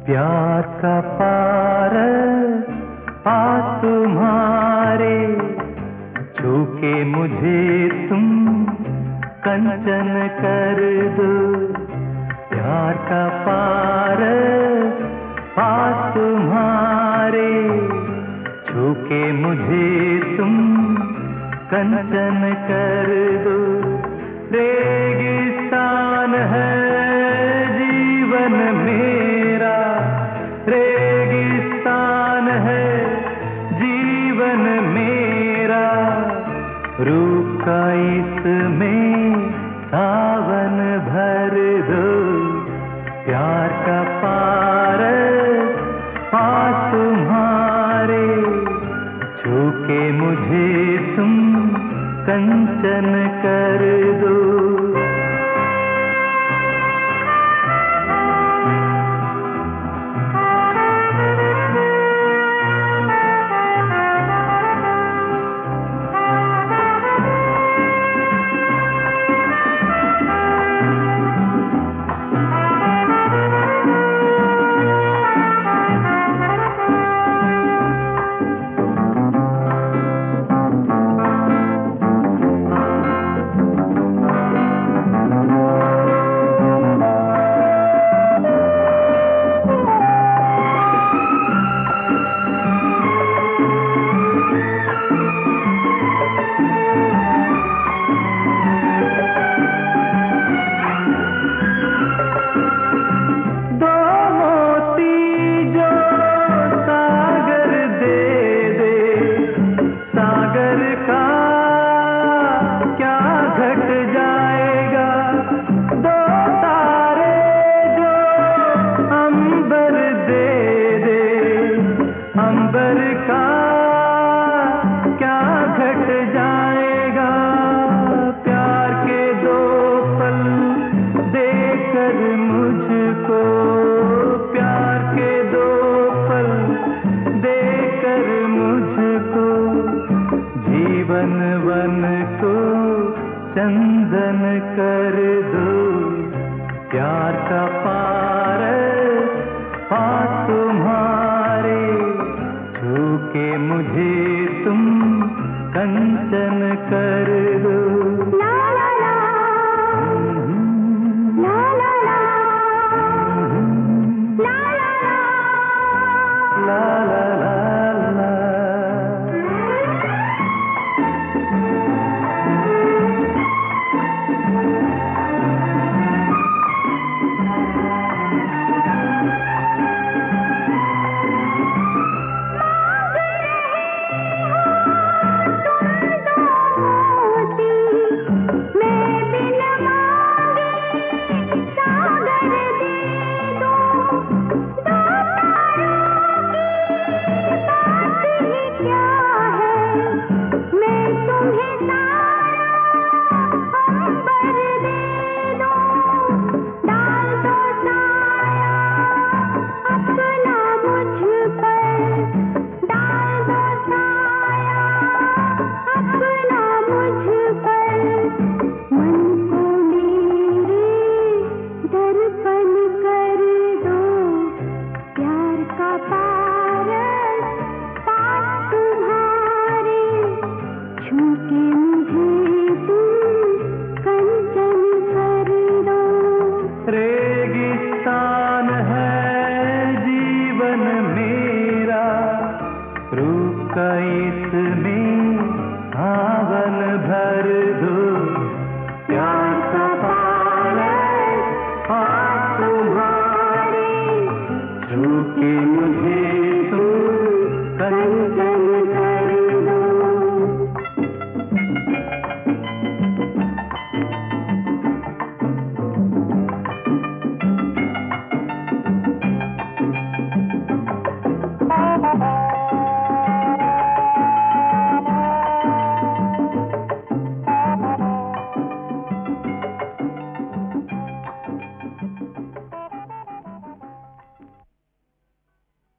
प्यार का पारस पास तुम्हारे, छू के मुझे तुम कंचन कर दो। प्यार का पारस पास तुम्हारे, छू के मुझे तुम कंचन कर दो। रेगिस्तान है जीवन मेरा, रेगिस्तान है जीवन मेरा, रूप का इसमें सावन भर दो। प्यार का पारस पास तुम्हारे, छू के मुझे तुम कंचन कर दो। अंबर का क्या घट जाएगा, प्यार के दो पल देकर मुझको, प्यार के दो पल देकर मुझको, जीवन वन को चंदन कर दो। प्यार का पारस पास तुम्हारे, छू के मुझे तुम कंचन कर